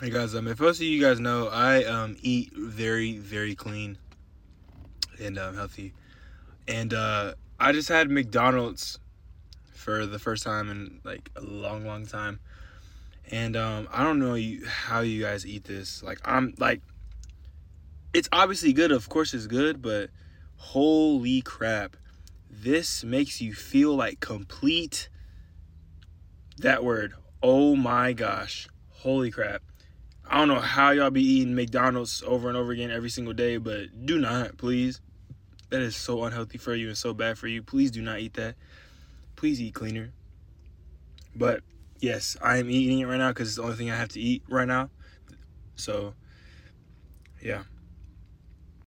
Hey guys, if most of you guys know, I eat very, very clean and healthy. And I just had McDonald's for the first time in like a long, long time. And I don't know how you guys eat this. Like I'm like, it's obviously good. Of course, it's good, but holy crap, this makes you feel like complete. That word. Oh my gosh, holy crap. I don't know how y'all be eating McDonald's over and over again every single day, but do not, please. That is so unhealthy for you and so bad for you. Please do not eat that. Please eat cleaner. But yes, I am eating it right now because it's the only thing I have to eat right now. So, yeah.